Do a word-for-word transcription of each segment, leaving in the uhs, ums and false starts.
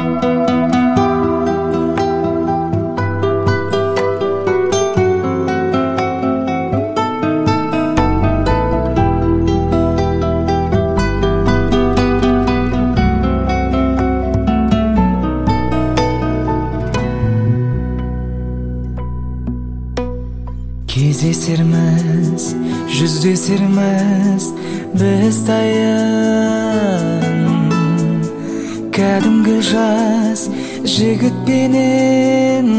Кездесерміз, жүздесерміз біз тайын, кәдімгі жас жігітпенен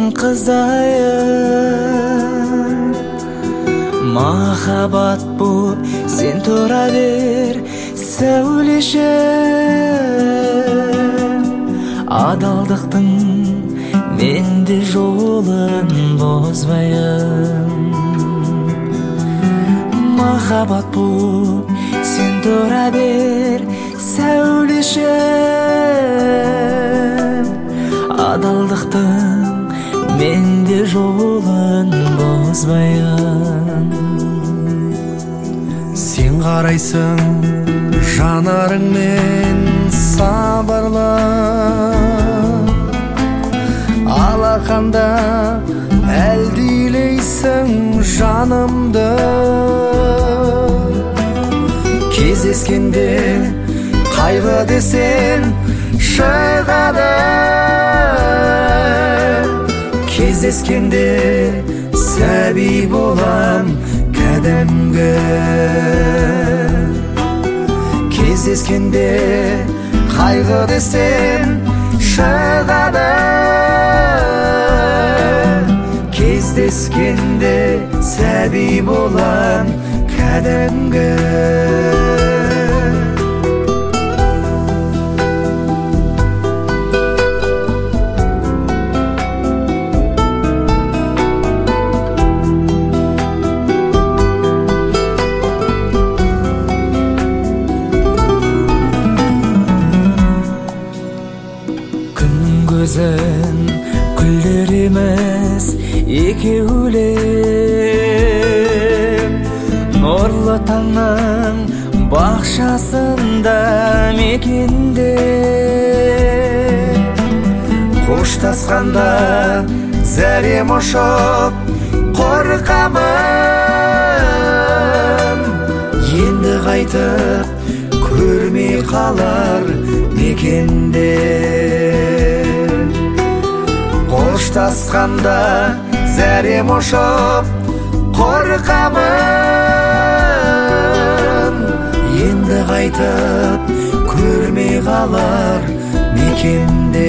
қызайын. Махаббат боп сен тұра бер, сәулешім, адалдықтың менде жолын бозбайын. Махаббат боп сен тұра бер, сәулешім, адалдықтың менде жолын бозбайын. Сен қарайсың жанарыңмен сабырлы, алақанда әлдилейсің жанымды. Кездескенде қайғы десен шығады, кездескенде сәби болам кәдімгі. Кездескенде қайғы десен шығады, кездескенде сәби болам кәдімгі. Күннің көзін күлдіреміз екеулеп, нұрлы таңның бақшасында мекенде. Қоштасқанда зәрем ұшып қорқамын, енді қайтып көрмей қалар мекенде. Қоштасқанда зәрем ұшып қорқамын, енді қайтып көрмей қалар мекенде.